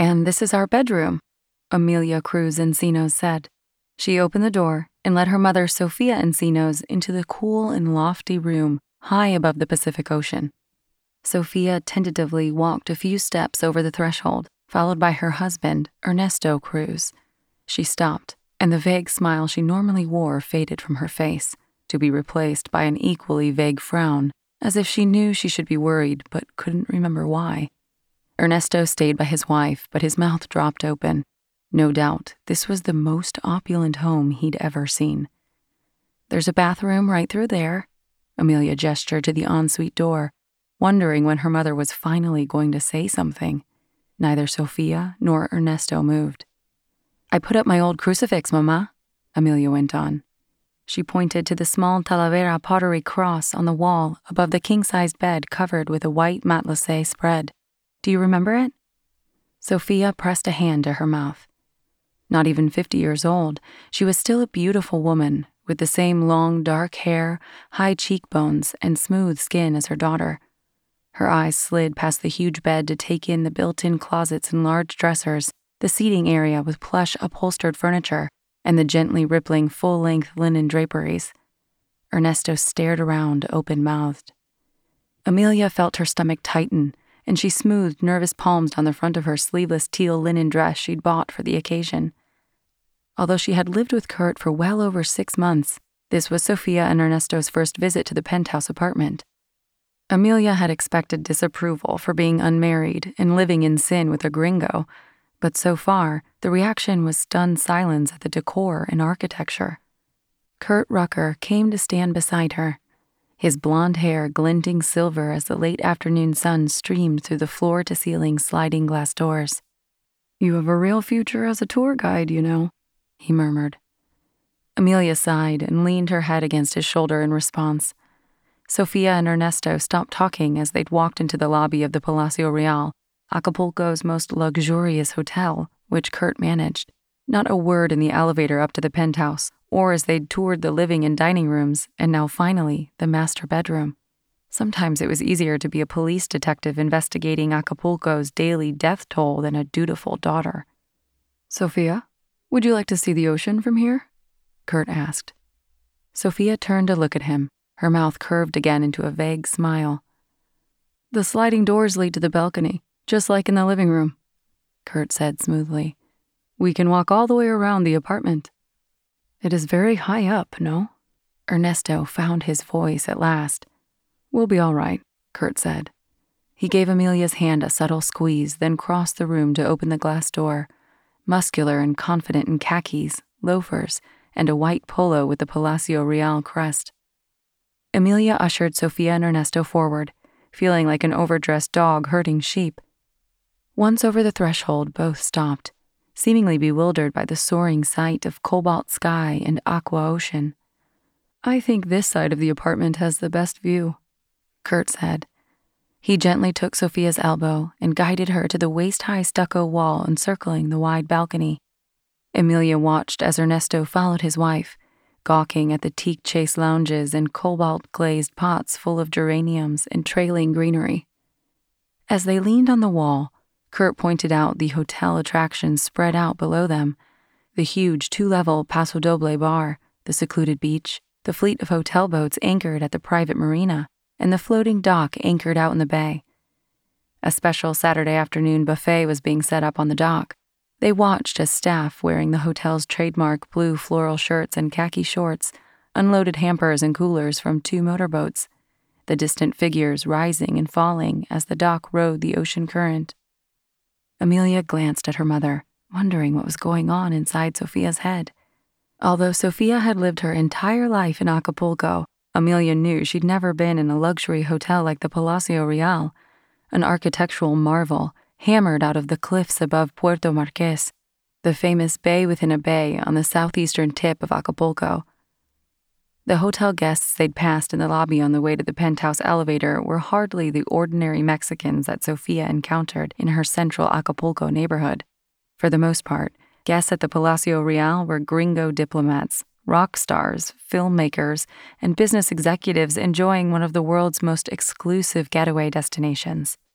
"And this is our bedroom," Amelia Cruz Encinos said. She opened the door and led her mother, Sofia Encinos, into the cool and lofty room high above the Pacific Ocean. Sofia tentatively walked a few steps over the threshold, followed by her husband, Ernesto Cruz. She stopped, and the vague smile she normally wore faded from her face, to be replaced by an equally vague frown, as if she knew she should be worried but couldn't remember why. Ernesto stayed by his wife, but his mouth dropped open. No doubt, this was the most opulent home he'd ever seen. "There's a bathroom right through there," Amelia gestured to the ensuite door, wondering when her mother was finally going to say something. Neither Sofia nor Ernesto moved. "I put up my old crucifix, Mama," Amelia went on. She pointed to the small Talavera pottery cross on the wall above the king-sized bed covered with a white matelassé spread. "Do you remember it?" Sofia pressed a hand to her mouth. Not even 50 years old, she was still a beautiful woman, with the same long, dark hair, high cheekbones, and smooth skin as her daughter. Her eyes slid past the huge bed to take in the built-in closets and large dressers, the seating area with plush upholstered furniture, and the gently rippling full-length linen draperies. Ernesto stared around, open-mouthed. Amelia felt her stomach tighten, and she smoothed nervous palms down the front of her sleeveless teal linen dress she'd bought for the occasion. Although she had lived with Kurt for well over 6 months, this was Sofia and Ernesto's first visit to the penthouse apartment. Amelia had expected disapproval for being unmarried and living in sin with a gringo, but so far, the reaction was stunned silence at the decor and architecture. Kurt Rucker came to stand beside her, his blonde hair glinting silver as the late afternoon sun streamed through the floor-to-ceiling sliding glass doors. "You have a real future as a tour guide, you know," he murmured. Amelia sighed and leaned her head against his shoulder in response. Sofia and Ernesto stopped talking as they'd walked into the lobby of the Palacio Real, Acapulco's most luxurious hotel, which Kurt managed. Not a word in the elevator up to the penthouse, or as they'd toured the living and dining rooms, and now finally, the master bedroom. Sometimes it was easier to be a police detective investigating Acapulco's daily death toll than a dutiful daughter. "Sofia, would you like to see the ocean from here?" Kurt asked. Sofia turned to look at him, her mouth curved again into a vague smile. "The sliding doors lead to the balcony, just like in the living room," Kurt said smoothly. "We can walk all the way around the apartment." "It is very high up, no?" Ernesto found his voice at last. "We'll be all right," Kurt said. He gave Amelia's hand a subtle squeeze, then crossed the room to open the glass door, muscular and confident in khakis, loafers, and a white polo with the Palacio Real crest. Amelia ushered Sofia and Ernesto forward, feeling like an overdressed dog herding sheep. Once over the threshold, both stopped, seemingly bewildered by the soaring sight of cobalt sky and aqua ocean. "I think this side of the apartment has the best view," Kurt said. He gently took Sofia's elbow and guided her to the waist-high stucco wall encircling the wide balcony. Amelia watched as Ernesto followed his wife, gawking at the teak-chase lounges and cobalt-glazed pots full of geraniums and trailing greenery. As they leaned on the wall, Kurt pointed out the hotel attractions spread out below them, the huge 2-level Paso Doble bar, the secluded beach, the fleet of hotel boats anchored at the private marina, and the floating dock anchored out in the bay. A special Saturday afternoon buffet was being set up on the dock. They watched as staff wearing the hotel's trademark blue floral shirts and khaki shorts unloaded hampers and coolers from 2 motorboats, the distant figures rising and falling as the dock rode the ocean current. Amelia glanced at her mother, wondering what was going on inside Sofia's head. Although Sofia had lived her entire life in Acapulco, Amelia knew she'd never been in a luxury hotel like the Palacio Real, an architectural marvel hammered out of the cliffs above Puerto Marqués, the famous bay within a bay on the southeastern tip of Acapulco. The hotel guests they'd passed in the lobby on the way to the penthouse elevator were hardly the ordinary Mexicans that Sofia encountered in her central Acapulco neighborhood. For the most part, guests at the Palacio Real were gringo diplomats, rock stars, filmmakers, and business executives enjoying one of the world's most exclusive getaway destinations.